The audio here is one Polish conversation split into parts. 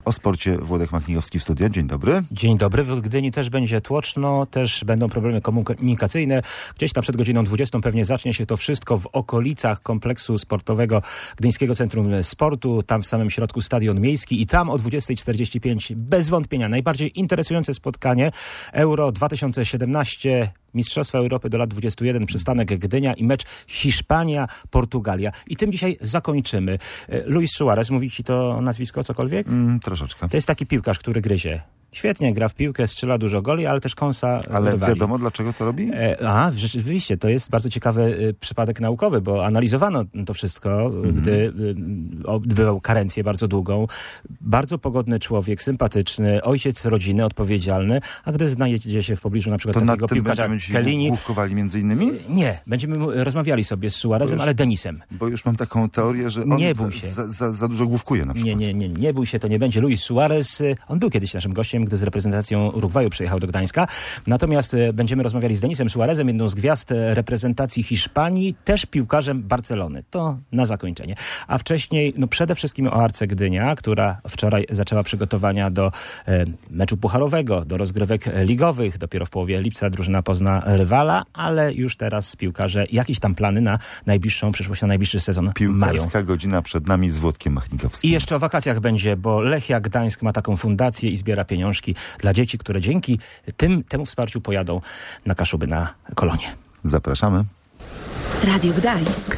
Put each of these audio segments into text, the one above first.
o sporcie Włodek Machnikowski w studio. Dzień dobry. Dzień dobry. W Gdyni też będzie tłoczno, też będą problemy komunikacyjne. Gdzieś tam przed godziną 20 pewnie zacznie się to wszystko w okolicach kompleksu sportowego Gdyńskiego Centrum Sportu. Tam w samym środku stadion miejski i tam o 20:45 bez wątpienia najbardziej interesujące spotkanie Euro 2017. Mistrzostwa Europy do lat 21, przystanek Gdynia i mecz Hiszpania-Portugalia. I tym dzisiaj zakończymy. Luis Suarez, mówi ci to nazwisko cokolwiek? Troszeczkę. To jest taki piłkarz, który gryzie. Świetnie gra w piłkę, strzela dużo goli, ale też kąsa Ale rywali. wiadomo, dlaczego to robi? Rzeczywiście, to jest bardzo ciekawy przypadek naukowy, bo analizowano to wszystko, gdy odbywał karencję bardzo długą. Bardzo pogodny człowiek, sympatyczny, ojciec rodziny, odpowiedzialny, a gdy znajdzie się w pobliżu na przykład To takiego nad tym piłkarza będziemy Kellini... główkowali między innymi? Nie, będziemy rozmawiali sobie z Suarezem, ale Denisem. Bo już mam taką teorię, że on Nie bój się. za dużo główkuje na przykład. Nie bój się, to nie będzie Luis Suarez. On był kiedyś naszym gościem, gdy z reprezentacją Urugwaju przyjechał do Gdańska. Natomiast będziemy rozmawiali z Denisem Suarezem, jedną z gwiazd reprezentacji Hiszpanii, też piłkarzem Barcelony. To na zakończenie. A wcześniej, przede wszystkim o Arce Gdynia, która wczoraj zaczęła przygotowania do meczu pucharowego, do rozgrywek ligowych. Dopiero w połowie lipca drużyna pozna rywala, ale już teraz piłkarze jakieś tam plany na najbliższą przyszłość, na najbliższy sezon mają. Piłkarska godzina przed nami z Włodkiem Machnikowskim. I jeszcze o wakacjach będzie, bo Lechia Gdańsk ma taką fundację i zbiera pieniążki dla dzieci, które dzięki temu wsparciu pojadą na Kaszuby, na kolonie. Zapraszamy. Radio Gdańsk.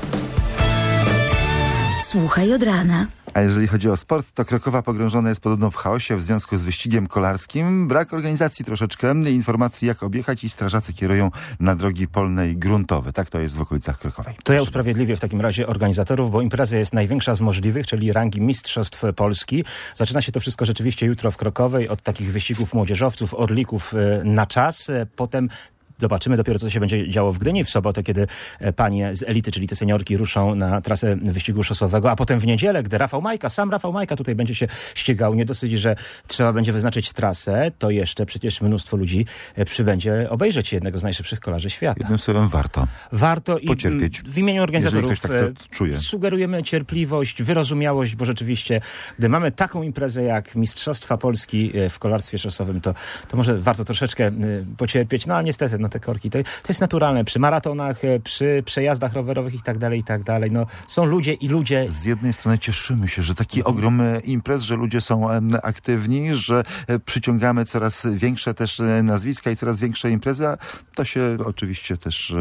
Słuchaj od rana. A jeżeli chodzi o sport, to Krokowa pogrążona jest podobno w chaosie w związku z wyścigiem kolarskim. Brak organizacji troszeczkę, informacji jak objechać i strażacy kierują na drogi polne i gruntowe. Tak to jest w okolicach Krokowej. To ja usprawiedliwię w takim razie organizatorów, bo impreza jest największa z możliwych, czyli rangi Mistrzostw Polski. Zaczyna się to wszystko rzeczywiście jutro w Krokowej od takich wyścigów młodzieżowców, orlików na czas. Potem zobaczymy dopiero, co się będzie działo w Gdyni w sobotę, kiedy panie z elity, czyli te seniorki, ruszą na trasę wyścigu szosowego, a potem w niedzielę, gdy sam Rafał Majka tutaj będzie się ścigał. Nie dosyć, że trzeba będzie wyznaczyć trasę, to jeszcze przecież mnóstwo ludzi przybędzie obejrzeć jednego z najszybszych kolarzy świata. Jednym słowem warto i pocierpieć. W imieniu organizatorów jeżeli ktoś tak to czuje. Sugerujemy cierpliwość, wyrozumiałość, bo rzeczywiście, gdy mamy taką imprezę jak Mistrzostwa Polski w kolarstwie szosowym, to może warto troszeczkę pocierpieć. No a niestety, te korki. To jest naturalne. Przy maratonach, przy przejazdach rowerowych i tak dalej. Są ludzie i ludzie. Z jednej strony cieszymy się, że taki ogrom imprez, że ludzie są aktywni, że przyciągamy coraz większe też nazwiska i coraz większe imprezy, a to się oczywiście też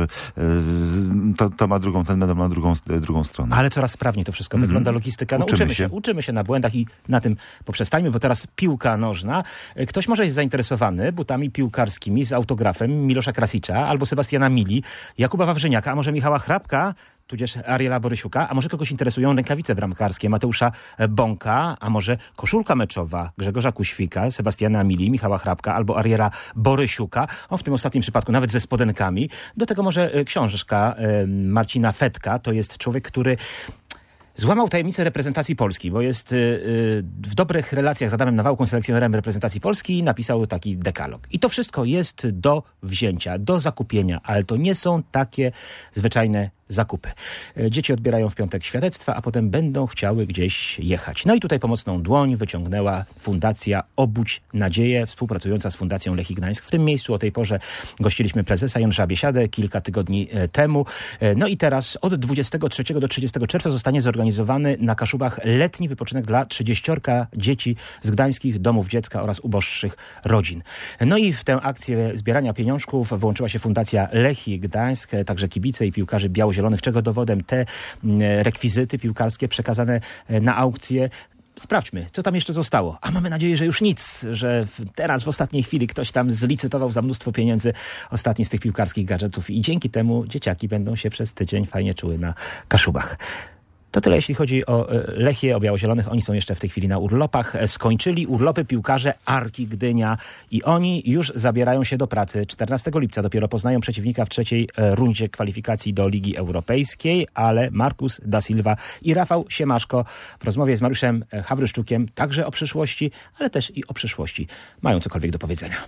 to ma ten medal ma drugą stronę. Ale coraz sprawniej to wszystko wygląda, logistyka. Uczymy się na błędach i na tym poprzestańmy, bo teraz piłka nożna. Ktoś może jest zainteresowany butami piłkarskimi z autografem Milosza Krasicza albo Sebastiana Mili, Jakuba Wawrzyniaka, a może Michała Hrabka, tudzież Ariela Borysiuka, a może kogoś interesują rękawice bramkarskie Mateusza Bąka, a może koszulka meczowa Grzegorza Kuświka, Sebastiana Mili, Michała Hrabka albo Ariela Borysiuka, w tym ostatnim przypadku nawet ze spodenkami. Do tego może książka Marcina Fetka, to jest człowiek, który złamał tajemnicę reprezentacji Polski, bo jest w dobrych relacjach z Adamem Nawałką, selekcjonerem reprezentacji Polski, i napisał taki dekalog. I to wszystko jest do wzięcia, do zakupienia, ale to nie są takie zwyczajne zakupy. Dzieci odbierają w piątek świadectwa, a potem będą chciały gdzieś jechać. No i tutaj pomocną dłoń wyciągnęła Fundacja Obudź Nadzieję, współpracująca z Fundacją Lechii Gdańsk. W tym miejscu o tej porze gościliśmy prezesa Janusza Biesiadę kilka tygodni temu. No i teraz od 23 do 30 czerwca zostanie zorganizowany na Kaszubach letni wypoczynek dla 30 dzieci z gdańskich domów dziecka oraz uboższych rodzin. No i w tę akcję zbierania pieniążków włączyła się Fundacja Lechii Gdańsk, także kibice i piłkarzy biało-zielonych, czego dowodem te rekwizyty piłkarskie przekazane na aukcję. Sprawdźmy, co tam jeszcze zostało. A mamy nadzieję, że już nic, że teraz w ostatniej chwili ktoś tam zlicytował za mnóstwo pieniędzy ostatni z tych piłkarskich gadżetów i dzięki temu dzieciaki będą się przez tydzień fajnie czuły na Kaszubach. To tyle, jeśli chodzi o Lechię, o biało-zielonych. Oni są jeszcze w tej chwili na urlopach. Skończyli urlopy piłkarze Arki Gdynia i oni już zabierają się do pracy. 14 lipca dopiero poznają przeciwnika w trzeciej rundzie kwalifikacji do Ligi Europejskiej, ale Markus da Silva i Rafał Siemaszko w rozmowie z Mariuszem Hawryszczukiem także o przyszłości, ale też i o przyszłości mają cokolwiek do powiedzenia.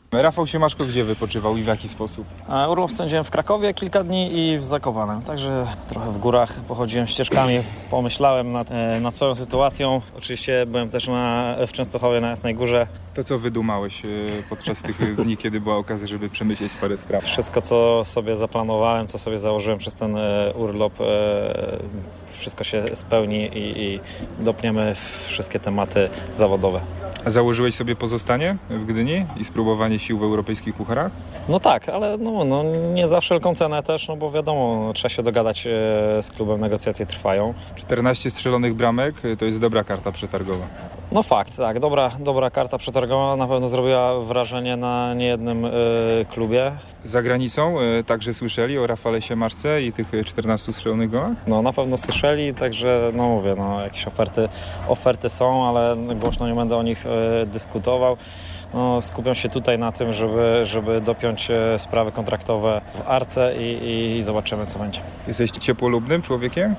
Rafał Siemaszko gdzie wypoczywał i w jaki sposób? Urlop spędziłem w Krakowie kilka dni i w Zakopanem, także trochę w górach pochodziłem ścieżkami, pomyślałem nad swoją sytuacją. Oczywiście byłem też w Częstochowie na Jasnej Górze. To co wydumałeś podczas tych dni, kiedy była okazja, żeby przemyśleć parę spraw? Wszystko, co sobie zaplanowałem, co sobie założyłem przez ten urlop, wszystko się spełni i dopniemy wszystkie tematy zawodowe. A założyłeś sobie pozostanie w Gdyni i spróbowanie sił w europejskich pucharach? No tak, ale nie za wszelką cenę też, bo wiadomo, trzeba się dogadać z klubem, negocjacje trwają. 14 strzelonych bramek to jest dobra karta przetargowa. No fakt, tak, dobra karta przetargowa na pewno zrobiła wrażenie na niejednym klubie. Za granicą także słyszeli o Rafale Siemaszce i tych 14 strzelonych gołach? No na pewno słyszeli, także mówię, jakieś oferty są, ale głośno nie będę o nich dyskutował. Skupiam się tutaj na tym, żeby dopiąć sprawy kontraktowe w Arce i zobaczymy, co będzie. Jesteś ciepłolubnym człowiekiem?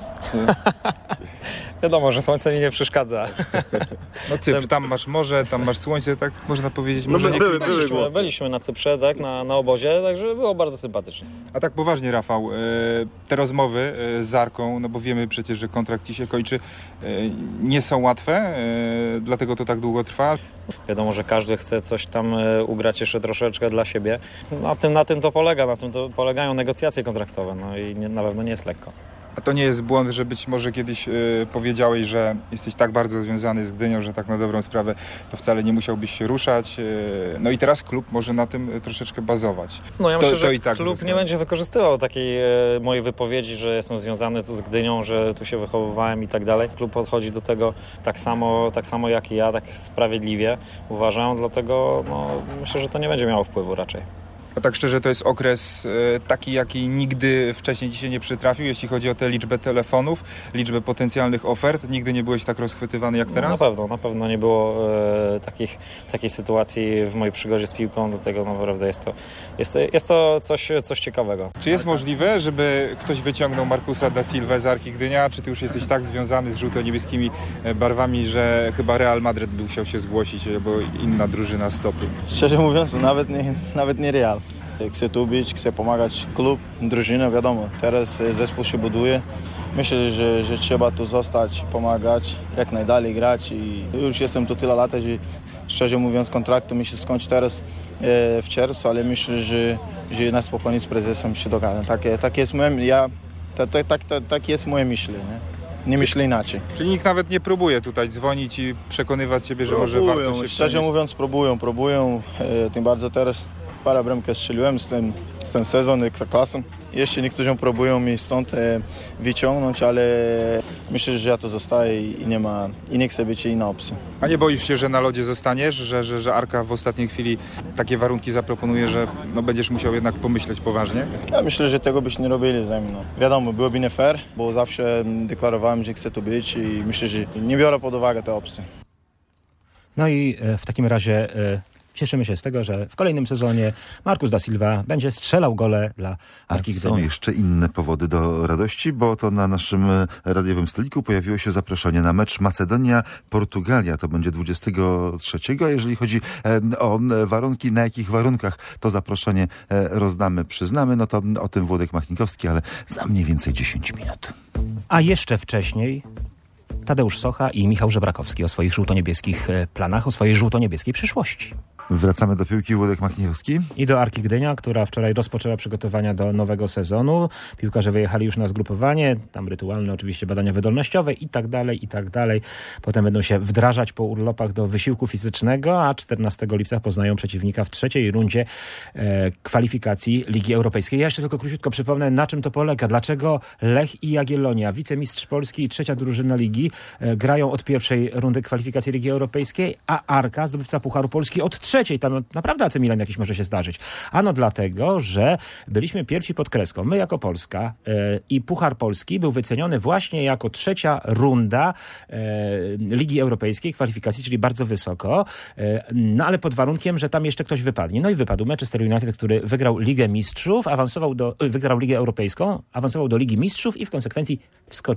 Wiadomo, że słońce mi nie przeszkadza. No Cypr, tam masz morze, tam masz słońce, tak można powiedzieć. Może nie byliśmy na Cyprze, tak, na obozie, także było bardzo sympatycznie. A tak poważnie, Rafał, te rozmowy z Arką, bo wiemy przecież, że kontrakt ci się kończy, nie są łatwe, dlatego to tak długo trwa. Wiadomo, że każdy chce coś tam ugrać jeszcze troszeczkę dla siebie. Na tym to polega, na tym to polegają negocjacje kontraktowe, i na pewno nie jest lekko. A to nie jest błąd, że być może kiedyś powiedziałeś, że jesteś tak bardzo związany z Gdynią, że tak na dobrą sprawę to wcale nie musiałbyś się ruszać. No i teraz klub może na tym troszeczkę bazować. Ja myślę, że tak klub nie będzie wykorzystywał takiej mojej wypowiedzi, że jestem związany z Gdynią, że tu się wychowywałem i tak dalej. Klub podchodzi do tego tak samo jak i ja, tak sprawiedliwie uważam, dlatego myślę, że to nie będzie miało wpływu raczej. A tak szczerze, to jest okres taki, jaki nigdy wcześniej ci się nie przytrafił, jeśli chodzi o tę liczbę telefonów, liczbę potencjalnych ofert. Nigdy nie byłeś tak rozchwytywany jak teraz? Na pewno nie było takiej sytuacji w mojej przygodzie z piłką, dlatego naprawdę jest to coś ciekawego. Czy jest możliwe, żeby ktoś wyciągnął Marcusa da Silva z Arki Gdynia, czy ty już jesteś tak związany z żółto-niebieskimi barwami, że chyba Real Madryt by musiał się zgłosić, albo inna drużyna stopy? Szczerze mówiąc, nawet nie Real. Chcę tu być, chcę pomagać klub, drużynę, wiadomo, teraz zespół się buduje. Myślę, że trzeba tu zostać, pomagać, jak najdalej grać i już jestem tu tyle lat, że szczerze mówiąc kontraktu mi się skończy teraz w czerwcu, ale myślę, że na spokojnie z prezesem się dogadam. Tak jest moje myślenie. Nie myślę inaczej. Czyli nikt nawet nie próbuje tutaj dzwonić i przekonywać ciebie, że może warto się szczerze mówiąc próbują, tym bardziej teraz parę bramkę strzeliłem z ten sezon Ekstraklasą. Jeszcze niektórzy próbują mi stąd wyciągnąć, ale myślę, że ja to zostaję i nie chcę być inna opcja. A nie boisz się, że na lodzie zostaniesz, że Arka w ostatniej chwili takie warunki zaproponuje, że będziesz musiał jednak pomyśleć poważnie? Ja myślę, że tego byś nie robili ze mną. Wiadomo, byłoby nie fair, bo zawsze deklarowałem, że chcę tu być i myślę, że nie biorę pod uwagę te opcje. No i w takim razie cieszymy się z tego, że w kolejnym sezonie Marcus da Silva będzie strzelał gole dla Arki Gdynia. Są jeszcze inne powody do radości, bo to na naszym radiowym stoliku pojawiło się zaproszenie na mecz Macedonia-Portugalia. To będzie 23. A jeżeli chodzi o warunki, na jakich warunkach to zaproszenie rozdamy, przyznamy, no to o tym Włodek Machnikowski, ale za mniej więcej 10 minut. A jeszcze wcześniej Tadeusz Socha i Michał Żebrakowski o swoich żółto-niebieskich planach, o swojej żółto-niebieskiej przyszłości. Wracamy do piłki, Włodek Machnikowski. I do Arki Gdynia, która wczoraj rozpoczęła przygotowania do nowego sezonu. Piłkarze wyjechali już na zgrupowanie, tam rytualne oczywiście badania wydolnościowe i tak dalej. Potem będą się wdrażać po urlopach do wysiłku fizycznego, a 14 lipca poznają przeciwnika w trzeciej rundzie kwalifikacji Ligi Europejskiej. Ja jeszcze tylko króciutko przypomnę, na czym to polega. Dlaczego Lech i Jagiellonia, wicemistrz Polski i trzecia drużyna ligi, grają od pierwszej rundy kwalifikacji Ligi Europejskiej, a Arka, zdobywca Pucharu Polski, od trzeciej. Tam naprawdę AC Milan jakiś może się zdarzyć. Ano dlatego, że byliśmy pierwsi pod kreską. My jako Polska i Puchar Polski był wyceniony właśnie jako trzecia runda Ligi Europejskiej kwalifikacji, czyli bardzo wysoko. No ale pod warunkiem, że tam jeszcze ktoś wypadnie. No i wypadł Manchester United, który wygrał Ligę Mistrzów, wygrał Ligę Europejską, awansował do Ligi Mistrzów i w konsekwencji wskoczył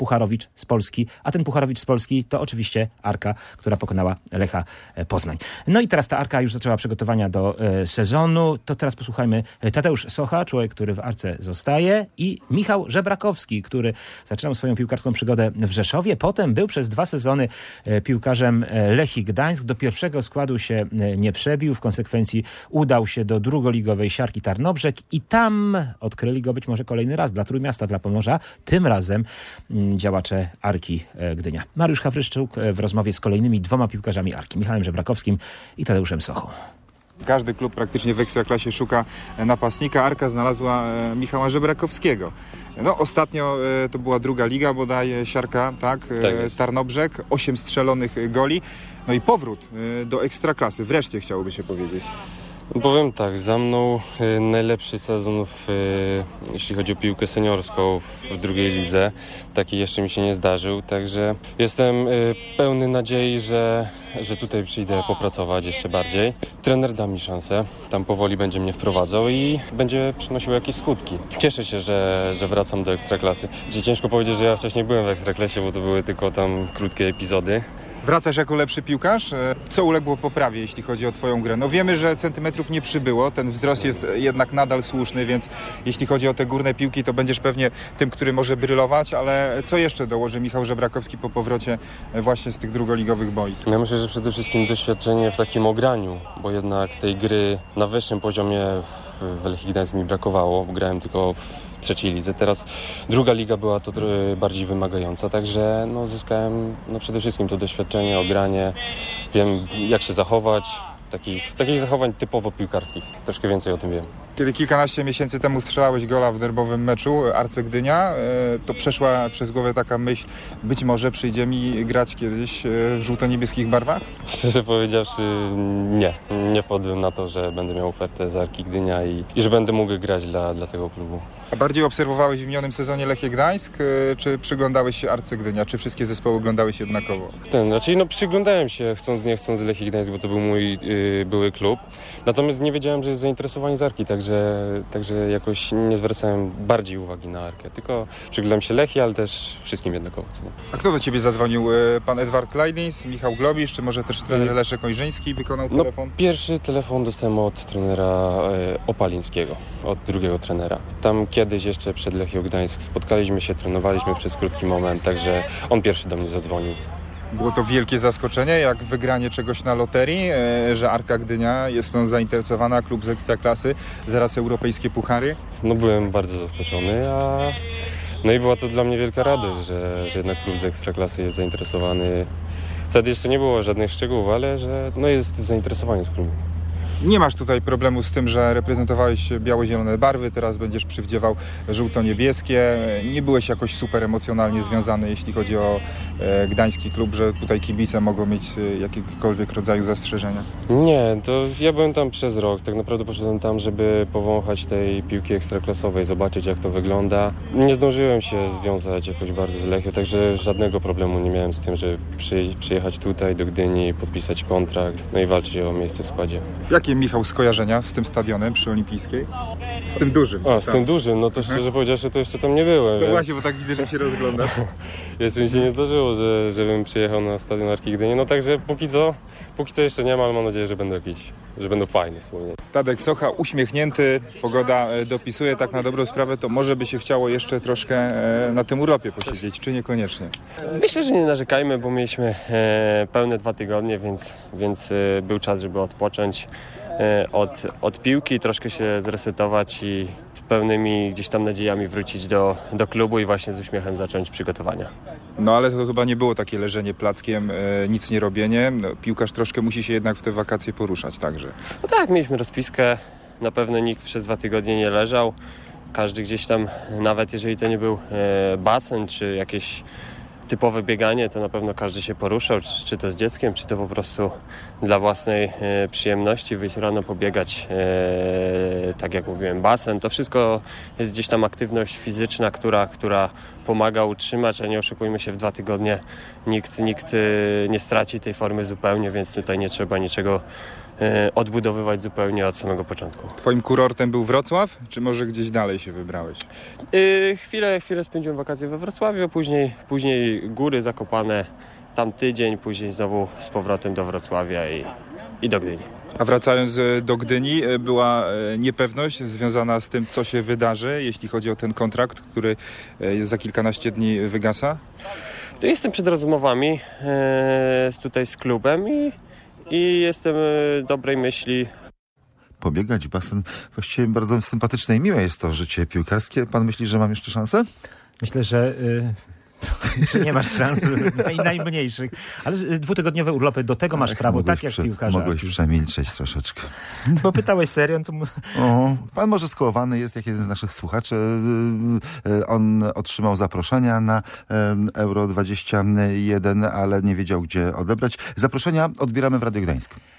Pucharowicz z Polski, a ten Pucharowicz z Polski to oczywiście Arka, która pokonała Lecha Poznań. No i teraz ta Arka już zaczęła przygotowania do sezonu. To teraz posłuchajmy Tadeusz Socha, człowiek, który w Arce zostaje, i Michał Żebrakowski, który zaczynał swoją piłkarską przygodę w Rzeszowie. Potem był przez 2 sezony piłkarzem Lechii Gdańsk. Do pierwszego składu się nie przebił. W konsekwencji udał się do drugoligowej Siarki Tarnobrzeg i tam odkryli go być może kolejny raz dla Trójmiasta, dla Pomorza. Tym razem działacze Arki Gdynia. Mariusz Hawryszczuk w rozmowie z kolejnymi 2 piłkarzami Arki, Michałem Żebrakowskim i Tadeuszem Sochą. Każdy klub praktycznie w Ekstraklasie szuka napastnika. Arka znalazła Michała Żebrakowskiego. No, ostatnio to była druga liga, bodaj Siarka, tak Tarnobrzeg, 8 strzelonych goli. No i powrót do Ekstraklasy. Wreszcie chciałoby się powiedzieć. Powiem tak, za mną najlepszy sezon jeśli chodzi o piłkę seniorską w drugiej lidze. Taki jeszcze mi się nie zdarzył, także jestem pełny nadziei, że tutaj przyjdę popracować jeszcze bardziej. Trener da mi szansę, tam powoli będzie mnie wprowadzał i będzie przynosił jakieś skutki. Cieszę się, że wracam do Ekstraklasy. Ciężko powiedzieć, że ja wcześniej byłem w Ekstraklasie, bo to były tylko tam krótkie epizody. Wracasz jako lepszy piłkarz? Co uległo poprawie, jeśli chodzi o twoją grę? No wiemy, że centymetrów nie przybyło, ten wzrost jest jednak nadal słuszny, więc jeśli chodzi o te górne piłki, to będziesz pewnie tym, który może brylować, ale co jeszcze dołoży Michał Żebrakowski po powrocie właśnie z tych drugoligowych boisk? Ja myślę, że przede wszystkim doświadczenie w takim ograniu, bo jednak tej gry na wyższym poziomie w Lechii Gdańsk mi brakowało, grałem tylko w trzeciej lidze. Teraz druga liga była to bardziej wymagająca, także zyskałem przede wszystkim to doświadczenie, ogranie, wiem jak się zachować, takich zachowań typowo piłkarskich. Troszkę więcej o tym wiem. Kiedy kilkanaście miesięcy temu strzelałeś gola w derbowym meczu Arce Gdynia, to przeszła przez głowę taka myśl, być może przyjdzie mi grać kiedyś w żółto-niebieskich barwach? Szczerze powiedziawszy, nie wpadłem na to, że będę miał ofertę z Arki Gdynia i że będę mógł grać dla tego klubu. A bardziej obserwowałeś w minionym sezonie Lechię Gdańsk, czy przyglądałeś się Arce Gdynia? Czy wszystkie zespoły oglądałeś jednakowo? Przyglądałem się, chcąc nie chcąc, Lechii Gdańsk, bo to był mój były klub. Natomiast nie wiedziałem, że jest zainteresowany z Arki, także jakoś nie zwracałem bardziej uwagi na Arkę. Tylko przyglądałem się Lechii, ale też wszystkim jednakowo. A kto do ciebie zadzwonił? Pan Edward Kleidins, Michał Globisz, czy może też trener Leszek Ojrzyński wykonał telefon? Pierwszy telefon dostałem od trenera Opalińskiego, od drugiego trenera. Tam kiedyś jeszcze przed Lechią Gdańsk spotkaliśmy się, trenowaliśmy przez krótki moment, także on pierwszy do mnie zadzwonił. Było to wielkie zaskoczenie, jak wygranie czegoś na loterii, że Arka Gdynia jest zainteresowana, klub z Ekstraklasy, zaraz europejskie puchary? Byłem bardzo zaskoczony, i była to dla mnie wielka radość, że jednak klub z Ekstraklasy jest zainteresowany. Wtedy jeszcze nie było żadnych szczegółów, ale że jest zainteresowanie z klubu. Nie masz tutaj problemu z tym, że reprezentowałeś biało-zielone barwy, teraz będziesz przywdziewał żółto-niebieskie. Nie byłeś jakoś super emocjonalnie związany, jeśli chodzi o gdański klub, że tutaj kibice mogą mieć jakiegokolwiek rodzaju zastrzeżenia? Nie, to ja byłem tam przez rok. Tak naprawdę poszedłem tam, żeby powąchać tej piłki ekstraklasowej, zobaczyć jak to wygląda. Nie zdążyłem się związać jakoś bardzo z Lechią, także żadnego problemu nie miałem z tym, żeby przyjechać tutaj do Gdyni, podpisać kontrakt, i walczyć o miejsce w składzie. Jakie, Michał, skojarzenia z tym stadionem przy Olimpijskiej? Z tym dużym. Z tym dużym, to szczerze powiedziawszy, to jeszcze tam nie byłem. No właśnie, bo tak widzę, że się rozglądasz. Jeszcze mi się nie zdarzyło, żebym przyjechał na stadion Arki Gdyni, także póki co jeszcze nie ma, ale mam nadzieję, że będą fajne wspomnienia. Tadek Socha uśmiechnięty, pogoda dopisuje, tak na dobrą sprawę, to może by się chciało jeszcze troszkę na tym urlopie posiedzieć, czy niekoniecznie? Myślę, że nie narzekajmy, bo mieliśmy pełne 2 tygodnie, więc był czas, żeby odpocząć od piłki, troszkę się zresetować i z pełnymi gdzieś tam nadziejami wrócić do klubu i właśnie z uśmiechem zacząć przygotowania. No ale to chyba nie było takie leżenie plackiem, nic nie robienie. Piłkarz troszkę musi się jednak w te wakacje poruszać także. No tak, mieliśmy rozpiskę, na pewno nikt przez 2 tygodnie nie leżał. Każdy gdzieś tam, nawet jeżeli to nie był basen czy jakieś typowe bieganie, to na pewno każdy się poruszał, czy to z dzieckiem, czy to po prostu dla własnej przyjemności, wyjść rano, pobiegać, tak jak mówiłem, basen. To wszystko jest gdzieś tam aktywność fizyczna, która pomaga utrzymać, a nie oszukujmy się, w 2 tygodnie nikt nie straci tej formy zupełnie, więc tutaj nie trzeba niczego odbudowywać zupełnie od samego początku. Twoim kurortem był Wrocław, czy może gdzieś dalej się wybrałeś? Chwilę spędziłem wakacje we Wrocławiu, później góry Zakopane, tam tydzień, później znowu z powrotem do Wrocławia i do Gdyni. A wracając do Gdyni, była niepewność związana z tym, co się wydarzy, jeśli chodzi o ten kontrakt, który za kilkanaście dni wygasa? To jestem przed rozmowami tutaj z klubem i jestem dobrej myśli. Pobiegać, basen. Właściwie bardzo sympatyczne i miłe jest to życie piłkarskie. Pan myśli, że mam jeszcze szansę? Myślę, że nie masz szans najmniejszych. Ale 2-tygodniowe urlopy, do tego masz prawo, tak jak piłkarze. Mogłeś przemilczeć troszeczkę. Bo pytałeś serio? To... Pan może skołowany jest, jak jeden z naszych słuchaczy. On otrzymał zaproszenia na Euro 21, ale nie wiedział, gdzie odebrać. Zaproszenia odbieramy w Radiu Gdańsk.